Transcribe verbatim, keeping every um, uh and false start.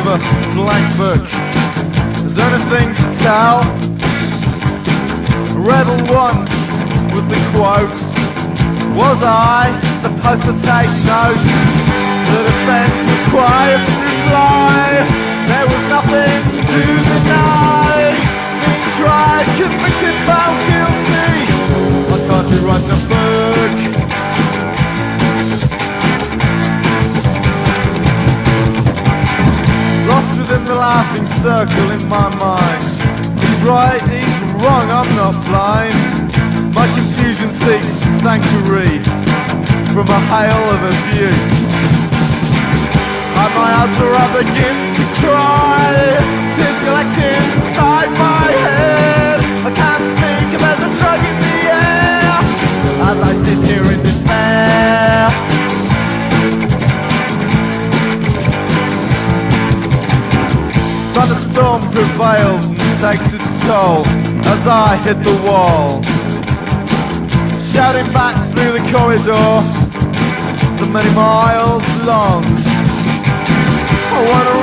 of a blank book. Is there anything to tell? I read it once with the quote. Was I supposed to take note? The defense was quiet in reply. There was nothing to deny. Being tried, convicted, found guilty. Why can't you write the book? Lost within the laughing circle in my mind. He's right, he's wrong, I'm not blind. My confusion seeks sanctuary from a hail of abuse. At my house where I begin to cry, tears collecting inside my head. I can't speak, there's a drug in the air as I sit here in despair. Thunderstorm prevails and takes its toll as I hit the wall, shouting back through the corridor, so many miles long. I wanna